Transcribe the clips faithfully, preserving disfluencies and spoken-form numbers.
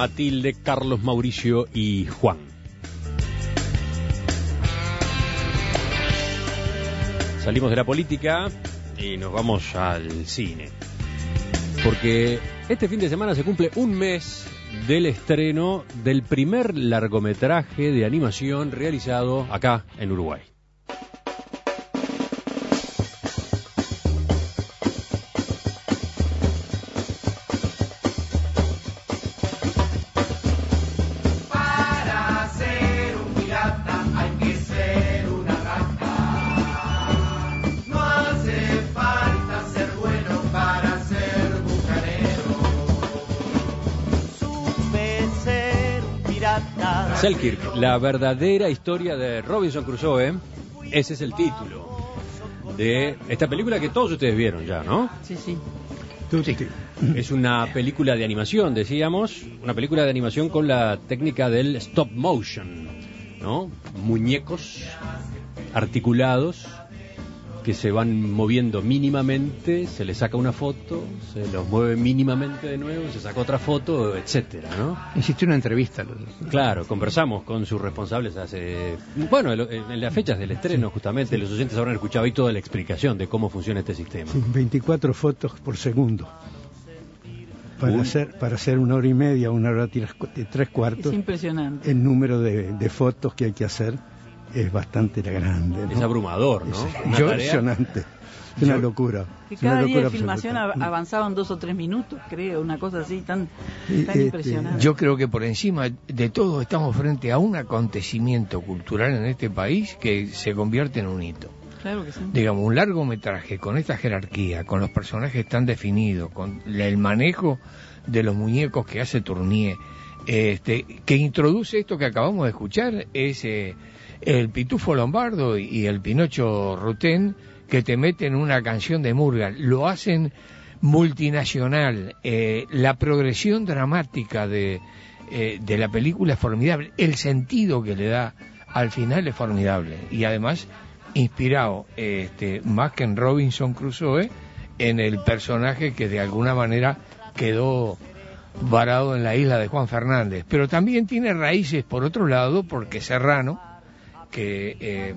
Matilde, Carlos, Mauricio y Juan. Salimos de la política y nos vamos al cine. Porque este fin de semana se cumple un mes del estreno del primer largometraje de animación realizado acá en Uruguay. Selkirk, la verdadera historia de Robinson Crusoe. Ese es el título de esta película que todos ustedes vieron ya, ¿no? Sí, sí. Sí. Es una película de animación, decíamos, una película de animación con la técnica del stop motion, ¿no? Muñecos articulados que se van moviendo mínimamente, se les saca una foto, se los mueve mínimamente de nuevo, se saca otra foto, etcétera, ¿no? Hiciste una entrevista. Claro, conversamos con sus responsables hace... Bueno, en las fechas del estreno, justamente, sí. Los oyentes habrán escuchado ahí toda la explicación de cómo funciona este sistema. Sí, veinticuatro fotos por segundo. Para, Un... hacer, para hacer una hora y media, una hora y tres cuartos. Es impresionante. El número de, de fotos que hay que hacer es bastante grande, ¿no? Es abrumador, ¿no? Es impresionante. Es una locura. Que cada una día locura de filmación absoluta. avanzaban dos o tres minutos, creo, una cosa así tan, tan este, impresionante. Yo creo que por encima de todo estamos frente a un acontecimiento cultural en este país que se convierte en un hito. Claro que sí. Digamos, un largometraje con esta jerarquía, con los personajes tan definidos, con el manejo de los muñecos que hace Tournier, este, que introduce esto que acabamos de escuchar, es... Eh, el Pitufo Lombardo y el Pinocho Rutén, que te meten una canción de murga, lo hacen multinacional, eh, la progresión dramática de, eh, de la película es formidable, el sentido que le da al final es formidable, y además inspirado, este, más que en Robinson Crusoe, en el personaje que de alguna manera quedó varado en la isla de Juan Fernández, pero también tiene raíces por otro lado, porque Serrano, que eh,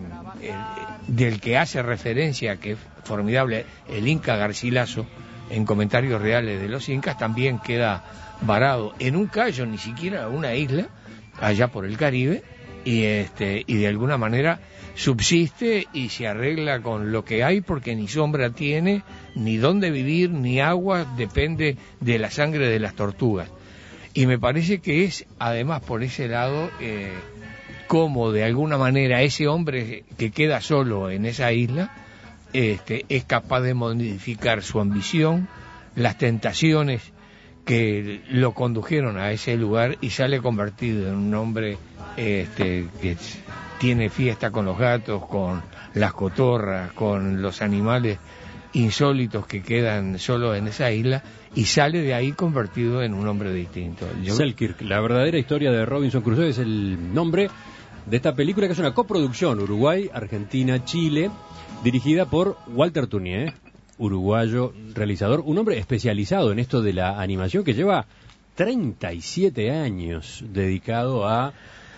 el, del que hace referencia, que es formidable, el Inca Garcilaso, en Comentarios Reales de los Incas, también queda varado en un callo, ni siquiera una isla, allá por el Caribe, y este y de alguna manera subsiste y se arregla con lo que hay, porque ni sombra tiene, ni dónde vivir, ni agua, depende de la sangre de las tortugas. Y me parece que es, además, por ese lado... Eh, cómo de alguna manera ese hombre que queda solo en esa isla este, es capaz de modificar su ambición, las tentaciones que lo condujeron a ese lugar, y sale convertido en un hombre este, que tiene fiesta con los gatos, con las cotorras, con los animales insólitos que quedan solo en esa isla, y sale de ahí convertido en un hombre distinto. Yo... Selkirk, la verdadera historia de Robinson Crusoe, es el nombre de esta película, que es una coproducción Uruguay, Argentina, Chile, dirigida por Walter Tournier, uruguayo realizador, un hombre especializado en esto de la animación, que lleva treinta y siete años dedicado a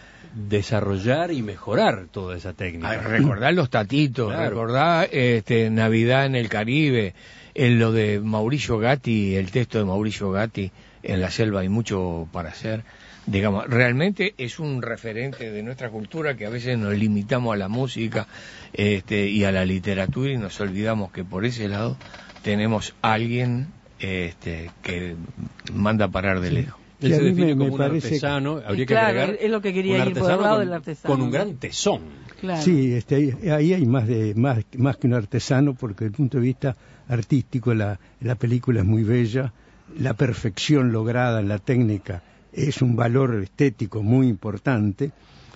desarrollar y mejorar toda esa técnica. A recordar los Tatitos, claro. Recordar este, Navidad en el Caribe, en lo de Mauricio Gatti, el texto de Mauricio Gatti, En la selva hay mucho para hacer. Digamos, realmente es un referente de nuestra cultura, que a veces nos limitamos a la música este, y a la literatura, y nos olvidamos que por ese lado tenemos a alguien este, que manda a parar de lejos. Él se define me, como me un artesano, habría que claro, agregar, es lo que quería ir por el lado del artesano. Con un gran tesón. Claro. Sí, este, ahí, ahí hay más de más, más que un artesano, porque desde el punto de vista artístico la, la película es muy bella, la perfección lograda en la técnica es un valor estético muy importante,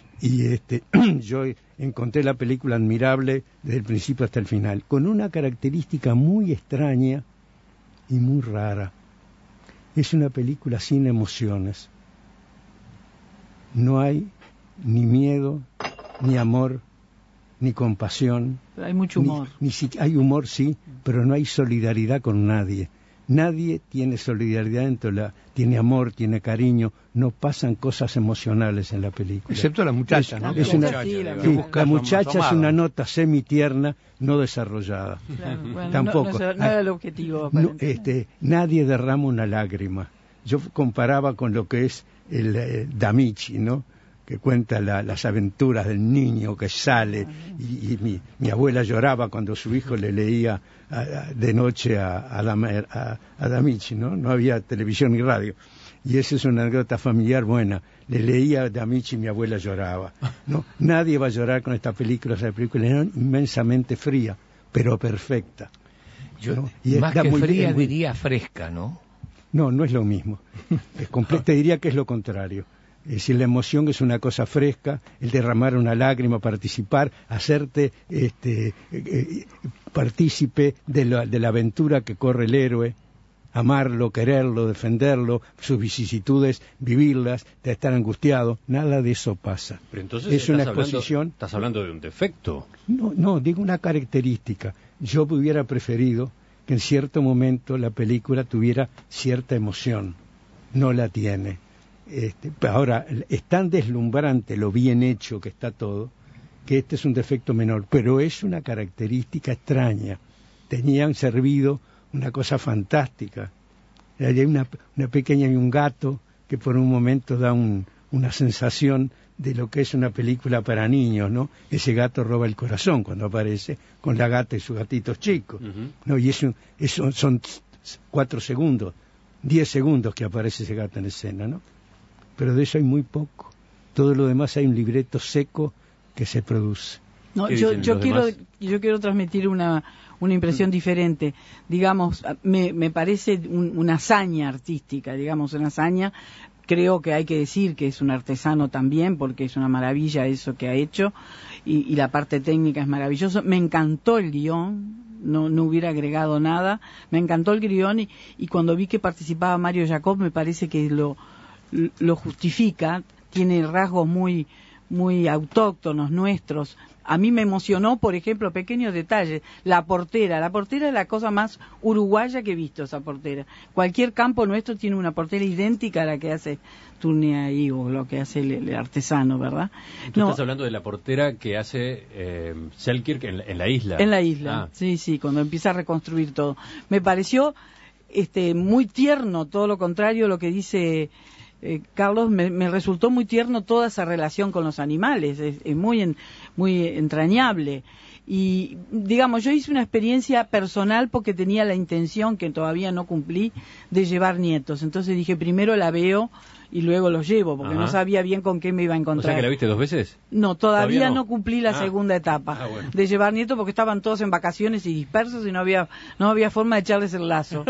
y este yo encontré la película admirable desde el principio hasta el final, con una característica muy extraña y muy rara. Es una película sin emociones. No hay ni miedo, ni amor, ni compasión. Pero hay mucho humor. Ni, ni si, hay humor, sí, pero no hay solidaridad con nadie. Nadie tiene solidaridad dentro, la, tiene amor, tiene cariño, no pasan cosas emocionales en la película. Excepto la muchacha, es, ¿no? Es la una, muchacha, sí, la sí, muchacha. la muchacha es una nota semitierna no desarrollada. Claro, bueno, Tampoco. No, no, no era el objetivo. No, este, nadie derrama una lágrima. Yo comparaba con lo que es el eh, D'Amici, ¿no? Que cuenta la, las aventuras del niño que sale, y, y mi, mi abuela lloraba cuando su hijo le leía a, a, de noche a, a, a, a D'Amici, ¿no? No había televisión ni radio. Y esa es una anécdota familiar buena. Le leía a D'Amici y mi abuela lloraba. No, nadie va a llorar con esta película. Esa película es inmensamente fría, pero perfecta. Yo, ¿no? Y más que muy, fría muy... diría fresca, ¿no? No, no es lo mismo. Es comple- te diría que es lo contrario. Es decir, la emoción es una cosa fresca, el derramar una lágrima, participar, hacerte este, eh, eh, partícipe de la, de la aventura que corre el héroe, amarlo, quererlo, defenderlo, sus vicisitudes, vivirlas, de estar angustiado, nada de eso pasa. Pero entonces es una estás hablando- exposición. Estás hablando de un defecto. No, no, digo una característica. Yo hubiera preferido que en cierto momento la película tuviera cierta emoción. No la tiene. Este, ahora, es tan deslumbrante lo bien hecho que está todo, que este es un defecto menor, pero es una característica extraña. Tenían servido una cosa fantástica. Hay una, una pequeña y un gato que por un momento da un, una sensación de lo que es una película para niños, ¿no? Ese gato roba el corazón cuando aparece con la gata y sus gatitos chicos, Uh-huh. ¿no? Y eso, eso son cuatro segundos, diez segundos que aparece ese gato en escena, ¿no? Pero de eso hay muy poco. Todo lo demás hay un libreto seco que se produce. No, ¿Qué yo, dicen yo los quiero demás? yo quiero transmitir una una impresión diferente. Digamos, me, me parece un- una hazaña artística, digamos, una hazaña. Creo que hay que decir que es un artesano también, porque es una maravilla eso que ha hecho, y, y la parte técnica es maravillosa. Me encantó el guión, no, no hubiera agregado nada. Me encantó el guión, y, y cuando vi que participaba Mario Jacob, me parece que lo, lo justifica. Tiene rasgos muy muy autóctonos nuestros. A mí me emocionó, por ejemplo, pequeños detalles. La portera, la portera es la cosa más uruguaya que he visto, esa portera. Cualquier campo nuestro tiene una portera idéntica a la que hace Turnier ahí, o lo que hace el, el artesano, ¿verdad? Tú No, estás hablando de la portera que hace eh, Selkirk en, la- en la isla. en la isla, Ah. sí, sí, cuando empieza a reconstruir todo. Me pareció este muy tierno, todo lo contrario, lo que dice eh, Carlos, me, me resultó muy tierno toda esa relación con los animales, es, es muy en- muy entrañable. Y digamos, yo hice una experiencia personal porque tenía la intención, que todavía no cumplí, de llevar nietos. Entonces dije, primero la veo y luego los llevo, porque Ajá. no sabía bien con qué me iba a O encontrar. sea que la viste dos veces. No, todavía, ¿Todavía no? no? cumplí la Ah. segunda etapa Ah, bueno. de llevar nietos, porque estaban todos en vacaciones y dispersos y no había no había forma de echarles el lazo.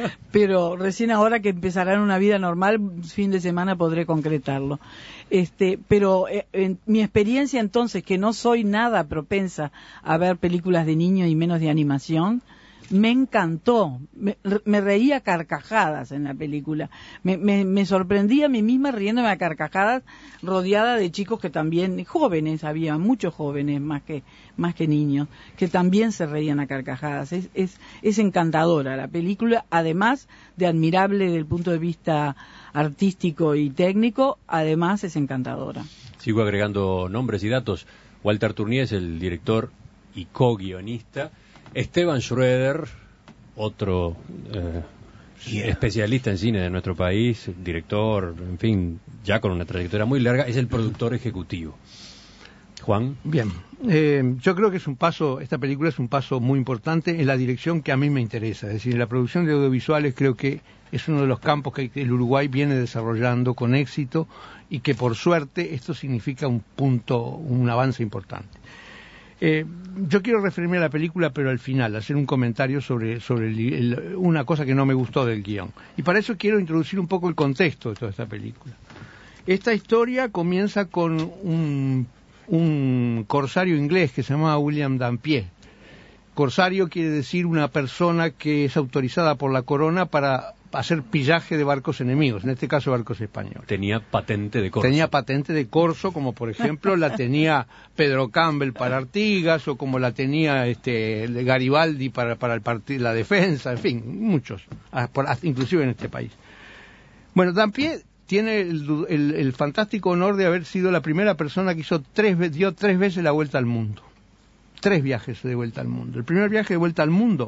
Pero recién ahora que empezarán una vida normal, fin de semana podré concretarlo. Este, pero eh, en mi experiencia entonces, que no soy nada propensa a ver películas de niños y menos de animación, me encantó, me, me reía a carcajadas en la película, me, me, me sorprendí a mí misma riéndome a carcajadas, rodeada de chicos que también, jóvenes, había muchos jóvenes más que más que niños, que también se reían a carcajadas. Es, es, es encantadora la película, además de admirable desde el punto de vista artístico y técnico, además es encantadora. Sigo agregando nombres y datos. Walter Turnier es el director y co-guionista. Esteban Schroeder, otro eh, Yeah. especialista en cine de nuestro país, director, en fin, ya con una trayectoria muy larga, es el productor ejecutivo. Juan. Bien, eh, yo creo que es un paso, esta película es un paso muy importante en la dirección que a mí me interesa, es decir, en la producción de audiovisuales creo que es uno de los campos que el Uruguay viene desarrollando con éxito y que por suerte esto significa un punto, un avance importante. Eh, yo quiero referirme a la película, pero al final, hacer un comentario sobre, sobre el, el, una cosa que no me gustó del guión. Y para eso quiero introducir un poco el contexto de toda esta película. Esta historia comienza con un, un corsario inglés que se llamaba William Dampier. Corsario quiere decir una persona que es autorizada por la corona para hacer pillaje de barcos enemigos, en este caso barcos españoles. Tenía patente de corso. Tenía patente de corso, como por ejemplo la tenía Pedro Campbell para Artigas, o como la tenía este Garibaldi para, para el partido, la defensa, en fin, muchos, inclusive en este país. Bueno, Dampier tiene el, el, el fantástico honor de haber sido la primera persona que hizo tres, dio tres veces la vuelta al mundo. Tres viajes de vuelta al mundo. El primer viaje de vuelta al mundo,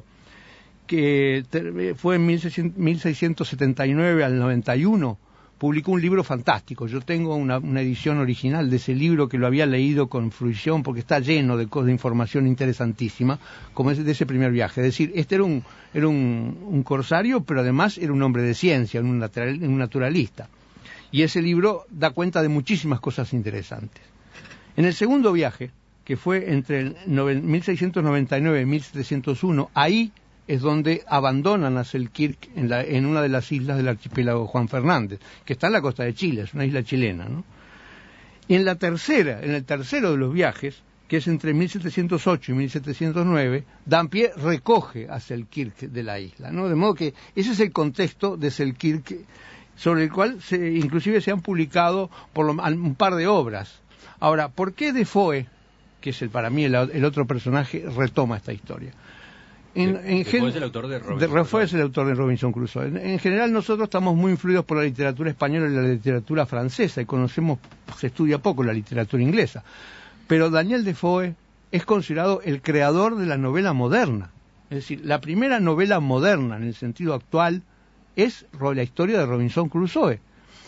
que fue en mil seiscientos setenta y nueve al noventa y uno, publicó un libro fantástico. Yo tengo una, una edición original de ese libro que lo había leído con fruición porque está lleno de, de información interesantísima, como es de ese primer viaje. Es decir, este era un, era un, un corsario, pero además era un hombre de ciencia, un, natural, un naturalista. Y ese libro da cuenta de muchísimas cosas interesantes. En el segundo viaje, que fue entre el mil seiscientos noventa y nueve y mil setecientos uno, ahí es donde abandonan a Selkirk en, la, en una de las islas del archipiélago Juan Fernández, que está en la costa de Chile, es una isla chilena, ¿no? Y en la tercera, en el tercero de los viajes, que es entre mil setecientos ocho y mil setecientos nueve, Dampier recoge a Selkirk de la isla, ¿no? De modo que ese es el contexto de Selkirk, sobre el cual se, inclusive se han publicado por lo, un par de obras. Ahora, ¿por qué Defoe, que es el, para mí el, el otro personaje, retoma esta historia? En, en Defoe es el autor de Robinson de, Defoe es el autor de Robinson Crusoe. En, en general nosotros estamos muy influidos por la literatura española y la literatura francesa, y conocemos, se estudia poco la literatura inglesa. Pero Daniel Defoe es considerado el creador de la novela moderna. Es decir, la primera novela moderna en el sentido actual es la historia de Robinson Crusoe,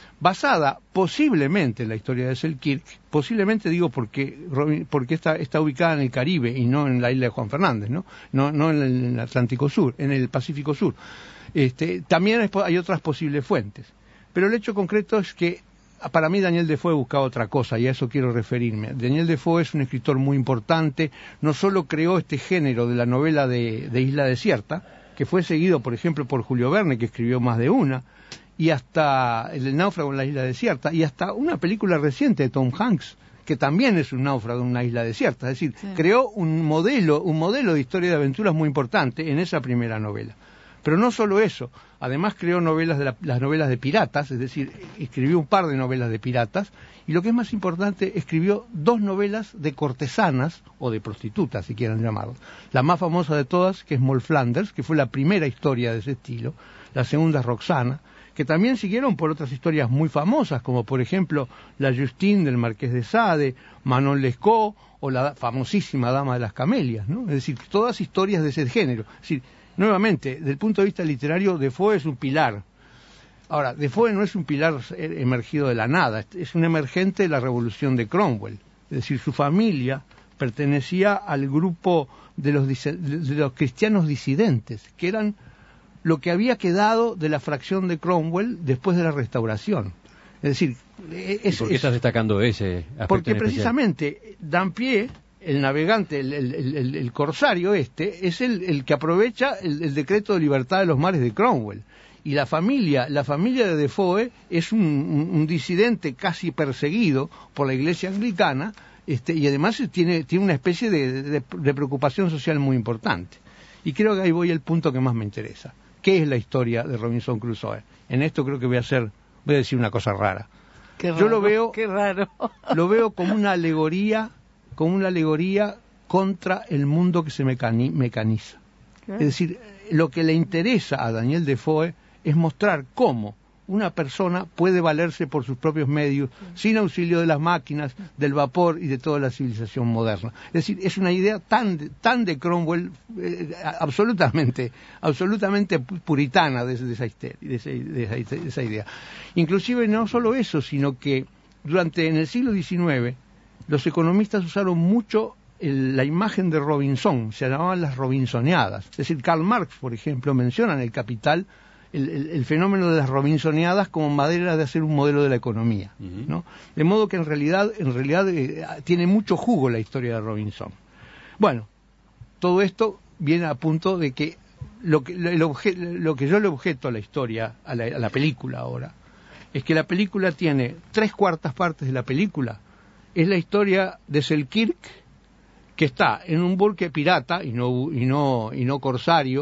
basada posiblemente en la historia de Selkirk, posiblemente digo porque porque está, está ubicada en el Caribe y no en la isla de Juan Fernández, no no, no en, el, en el Atlántico Sur, en el Pacífico Sur. Este, también hay, hay otras posibles fuentes, pero el hecho concreto es que para mí Daniel Defoe buscaba otra cosa, y a eso quiero referirme. Daniel Defoe es un escritor muy importante, no solo creó este género de la novela de, de Isla Desierta, que fue seguido, por ejemplo, por Julio Verne, que escribió más de una, y hasta El náufrago en la isla desierta, y hasta una película reciente de Tom Hanks, que también es un náufrago en una isla desierta. Es decir, sí, creó un modelo, un modelo de historia de aventuras muy importante en esa primera novela. Pero no solo eso, además creó novelas de la, las novelas de piratas, es decir, escribió un par de novelas de piratas, y lo que es más importante, escribió dos novelas de cortesanas, o de prostitutas, si quieran llamarlo. La más famosa de todas, que es Moll Flanders, que fue la primera historia de ese estilo, la segunda es Roxana, que también siguieron por otras historias muy famosas, como por ejemplo La Justine del Marqués de Sade, Manon Lescaut, o la famosísima Dama de las Camelias, ¿no? Es decir, todas historias de ese género. Es decir, nuevamente, desde el punto de vista literario, Defoe es un pilar. Ahora, Defoe no es un pilar emergido de la nada, es un emergente de la revolución de Cromwell. Es decir, su familia pertenecía al grupo de los, de los cristianos disidentes, que eran lo que había quedado de la fracción de Cromwell después de la restauración. Es decir, es, ¿por qué es, estás destacando ese aspecto? Porque en precisamente Dampier, el navegante, el, el, el, el corsario este, es el, el que aprovecha el, el decreto de libertad de los mares de Cromwell. Y la familia, la familia de Defoe es un, un, un disidente casi perseguido por la Iglesia anglicana, este, y además tiene, tiene una especie de, de, de preocupación social muy importante. Y creo que ahí voy al punto que más me interesa. ¿Qué es la historia de Robinson Crusoe? En esto creo que voy a hacer, voy a decir una cosa rara. Qué raro, Yo lo veo, qué raro. lo veo como una alegoría, como una alegoría contra el mundo que se mecani- mecaniza. ¿Qué? Es decir, lo que le interesa a Daniel Defoe es mostrar cómo una persona puede valerse por sus propios medios, sin auxilio de las máquinas, del vapor y de toda la civilización moderna. Es decir, es una idea tan de, tan de Cromwell, eh, absolutamente, absolutamente puritana de, de, esa, de, esa, de, esa, de esa idea. Inclusive no solo eso, sino que durante en el siglo diecinueve los economistas usaron mucho el, la imagen de Robinson, se llamaban las Robinsoneadas. Es decir, Karl Marx, por ejemplo, menciona en El Capital El, el, el fenómeno de las Robinsoneadas como manera de hacer un modelo de la economía, uh-huh. ¿no? De modo que en realidad, en realidad eh, tiene mucho jugo la historia de Robinson. Bueno, todo esto viene a punto de que lo que, el obje, lo que yo le objeto a la historia, a la, a la película ahora, es que la película tiene tres cuartas partes de la película, es la historia de Selkirk, que está en un buque pirata y no, y no, y no corsario,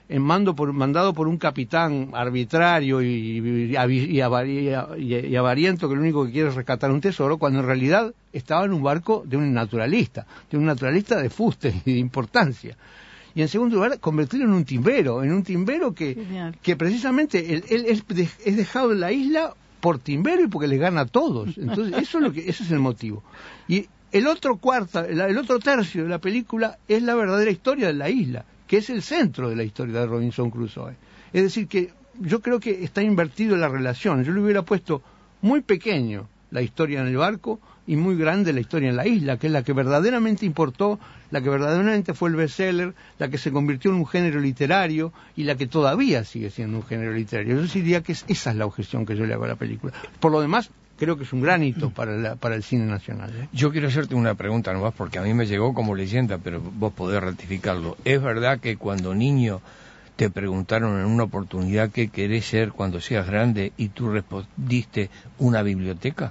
en mando por, mandado por un capitán arbitrario y, y, y, avari, y, y avariento que lo único que quiere es rescatar un tesoro, cuando en realidad estaba en un barco de un naturalista, de un naturalista de fuste y de importancia. Y en segundo lugar, convertirlo en un timbero, en un timbero que, que precisamente él, él es, de, es dejado en la isla por timbero y porque les gana a todos. Entonces, eso es lo que, ese es el motivo. Y el otro cuarto, el otro tercio de la película es la verdadera historia de la isla, que es el centro de la historia de Robinson Crusoe. Es decir, que yo creo que está invertido la relación. Yo le hubiera puesto muy pequeño la historia en el barco y muy grande la historia en la isla, que es la que verdaderamente importó, la que verdaderamente fue el bestseller, la que se convirtió en un género literario y la que todavía sigue siendo un género literario. Yo diría que es, esa es la objeción que yo le hago a la película. Por lo demás, creo que es un gran hito para, la, para el cine nacional, ¿eh? Yo quiero hacerte una pregunta nomás, porque a mí me llegó como leyenda, pero vos podés ratificarlo. ¿Es verdad que cuando niño te preguntaron en una oportunidad qué querés ser cuando seas grande y tú respondiste una biblioteca?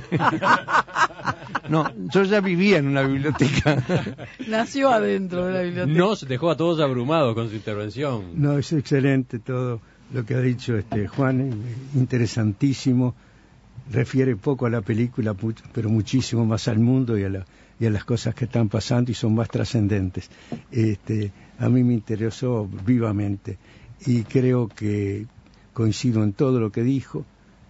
No, yo ya vivía en una biblioteca. Nació adentro de la biblioteca. Nos dejó a todos abrumados con su intervención. No, es excelente todo lo que ha dicho este Juan, interesantísimo. Refiere poco a la película, pero muchísimo más al mundo y a, la, y a las cosas que están pasando y son más trascendentes. Este, a mí me interesó vivamente y creo que coincido en todo lo que dijo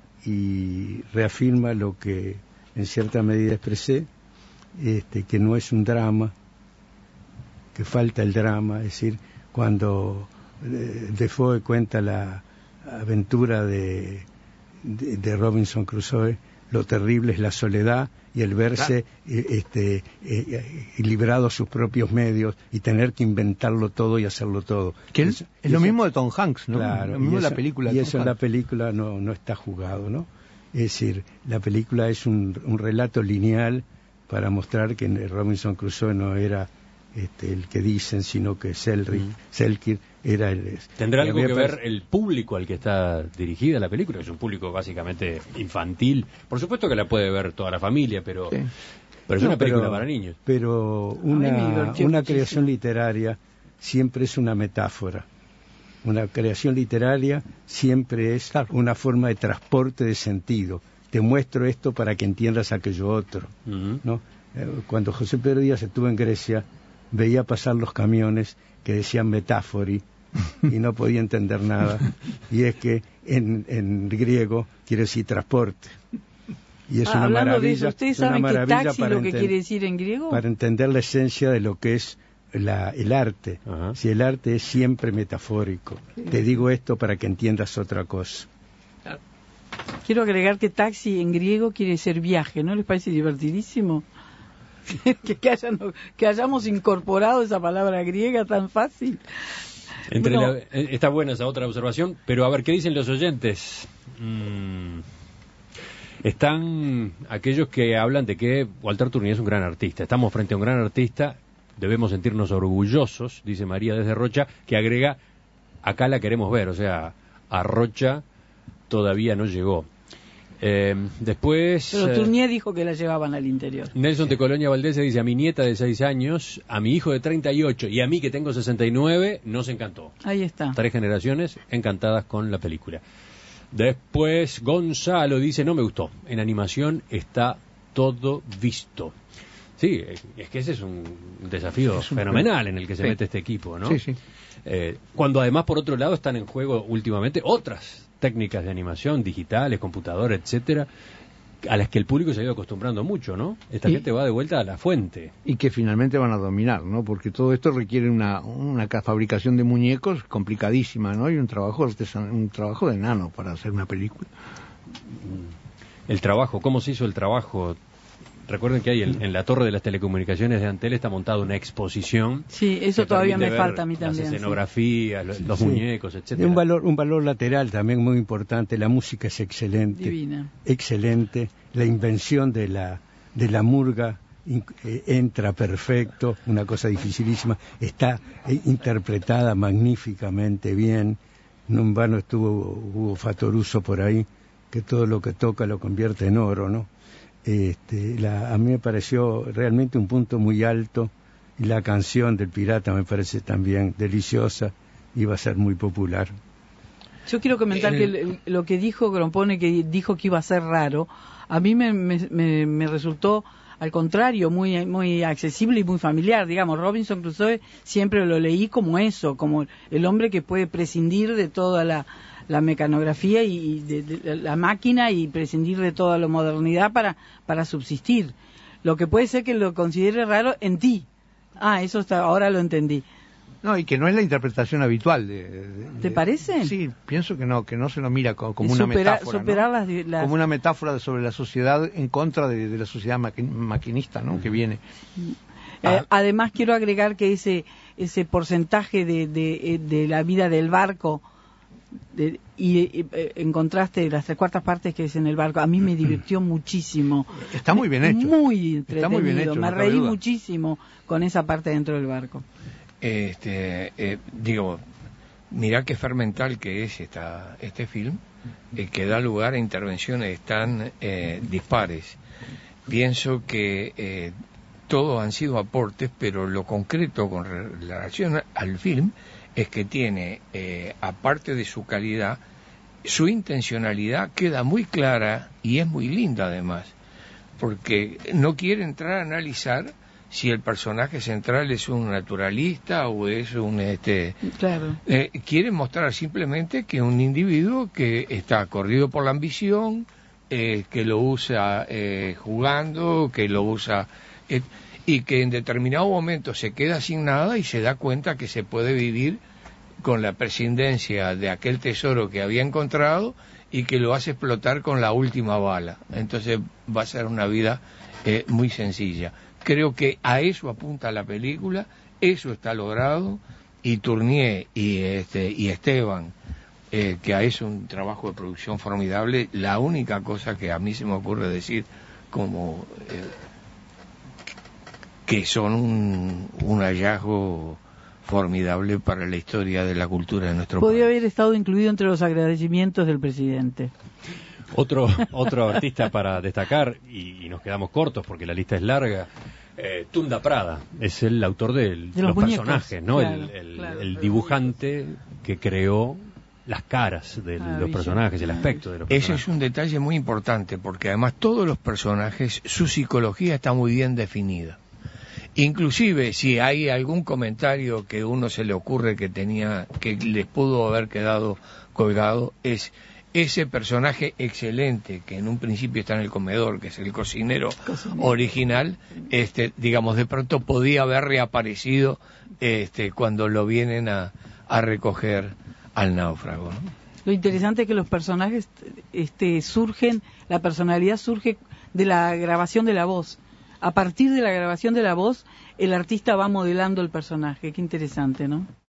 y reafirma lo que en cierta medida expresé, este, que no es un drama, que falta el drama. Es decir, cuando eh, Defoe cuenta la aventura de De, de Robinson Crusoe, lo terrible es la soledad y el verse claro. eh, este, eh, librado a sus propios medios y tener que inventarlo todo y hacerlo todo. Que es, es lo mismo de Tom Hanks, ¿no? Claro, lo mismo de eso, la película. Y eso en la película no, no está jugado, ¿no? Es decir, la película es un, un relato lineal para mostrar que Robinson Crusoe no era este, el que dicen, sino que Selric, mm. Selkirk era el... ¿Tendrá algo que ver el público al que está dirigida la película? Es un público básicamente infantil. Por supuesto que la puede ver toda la familia, pero, sí. pero es no, una película pero, para niños. Pero una, una creación literaria siempre es una metáfora. Una creación literaria siempre es claro. una forma de transporte de sentido. Te muestro esto para que entiendas aquello otro, uh-huh. ¿no? Cuando José Pedro Díaz estuvo en Grecia, veía pasar los camiones que decían metáfori y no podía entender nada, y es que en, en griego quiere decir transporte y es ah, una maravilla. De eso, ¿ustedes saben qué taxi lo que quiere decir en griego? Para entender la esencia de lo que es la, el arte. Uh-huh. Si el arte es siempre metafórico, sí. Te digo esto para que entiendas otra cosa. Quiero agregar que taxi en griego quiere decir viaje, ¿no les parece divertidísimo? que, que, hayan, que hayamos incorporado esa palabra griega tan fácil. Entre bueno, la, está buena esa otra observación, pero a ver, ¿qué dicen los oyentes? Mm, están aquellos que hablan de que Walter Tournier es un gran artista. Estamos frente a un gran artista, debemos sentirnos orgullosos, dice María desde Rocha, que agrega, acá la queremos ver, o sea, a Rocha todavía no llegó. Eh, después... Pero Tournier eh, dijo que la llevaban al interior. Nelson de Colonia Valdés dice, a mi nieta de seis años, a mi hijo de treinta y ocho y a mí que tengo sesenta y nueve, nos encantó. Ahí está. Tres generaciones encantadas con la película. Después Gonzalo dice, no me gustó. En animación está todo visto. Sí, es que ese es un desafío es un fenomenal en el que se sí. mete este equipo, ¿no? Sí, sí. Eh, cuando además, por otro lado, están en juego últimamente otras técnicas de animación, digitales, computadora, etcétera, a las que el público se ha ido acostumbrando mucho, ¿no? Esta y, gente va de vuelta a la fuente. Y que finalmente van a dominar, ¿no? Porque todo esto requiere una, una fabricación de muñecos complicadísima, ¿no? Y un trabajo artesan, un trabajo de nano para hacer una película. El trabajo, ¿cómo se hizo el trabajo? Recuerden que hay en, en la torre de las telecomunicaciones de Antel está montada una exposición. Sí, eso todavía me falta a mí también. Las escenografías, sí. los, los sí. muñecos, etcétera. Un valor, un valor lateral también muy importante. La música es excelente. Divina. Excelente. La invención de la de la murga in, eh, entra perfecto. Una cosa dificilísima. Está eh, interpretada magníficamente bien. No en vano estuvo Hugo Fatoruso por ahí, que todo lo que toca lo convierte en oro, ¿no? Este, la, a mí me pareció realmente un punto muy alto y la canción del pirata me parece también deliciosa iba a ser muy popular. Yo quiero comentar el... que el, lo que dijo Grompone, que dijo que iba a ser raro, a mí me, me, me, me resultó, al contrario, muy muy accesible y muy familiar. Digamos, Robinson Crusoe siempre lo leí como eso, como el hombre que puede prescindir de toda la, la mecanografía y de, de la máquina y prescindir de toda la modernidad para, para subsistir. Lo que puede ser que lo considere raro en ti. Ah, eso está, ahora lo entendí. No, y que no es la interpretación habitual. De, de, ¿Te parece? Sí, pienso que no, que no se lo mira como, como supera, una metáfora, superar ¿no? las, las... Como una metáfora sobre la sociedad en contra de, de la sociedad maqui, maquinista, ¿no? Que viene. Eh, ah. Además, quiero agregar que ese ese porcentaje de, de, de la vida del barco, de, y, y encontraste las tres cuartas partes que es en el barco, a mí me divirtió muchísimo. Está muy bien hecho. Muy entretenido. Está muy bien hecho, me no reí muchísimo con esa parte dentro del barco. Este, eh, digo, mirá qué fermental que es esta, este film, eh, que da lugar a intervenciones tan eh, dispares. Pienso que eh, todos han sido aportes, pero lo concreto con relación al film es que tiene, eh, aparte de su calidad, su intencionalidad queda muy clara y es muy linda además, porque no quiere entrar a analizar si el personaje central es un naturalista o es un este claro. eh, quiere mostrar simplemente que un individuo que está corrido por la ambición, eh, que lo usa eh, jugando, que lo usa eh, y que en determinado momento se queda sin nada y se da cuenta que se puede vivir con la prescindencia de aquel tesoro que había encontrado y que lo hace explotar con la última bala. Entonces va a ser una vida eh, muy sencilla. Creo que a eso apunta la película, eso está logrado, y Tournier y este y Esteban, eh, que ha hecho un trabajo de producción formidable. La única cosa que a mí se me ocurre decir como eh, que son un, un hallazgo formidable para la historia de la cultura de nuestro Podría país. haber estado incluido entre los agradecimientos del presidente. Otro otro artista para destacar, y, y nos quedamos cortos porque la lista es larga, eh, Tunda Prada, es el autor del, de los, los personajes, ¿no? Claro, el, el, claro. el dibujante que creó las caras de ah, los personajes, el aspecto de los personajes. Ese es un detalle muy importante, porque además todos los personajes, su psicología está muy bien definida. Inclusive si hay algún comentario que uno se le ocurre que tenía, que les pudo haber quedado colgado, es ese personaje excelente que en un principio está en el comedor, que es el cocinero, cocinero. original, este, digamos, de pronto podía haber reaparecido este, cuando lo vienen a, a recoger al náufrago, ¿no? Lo interesante es que los personajes este, surgen, la personalidad surge de la grabación de la voz. A partir de la grabación de la voz, el artista va modelando el personaje. Qué interesante, ¿no?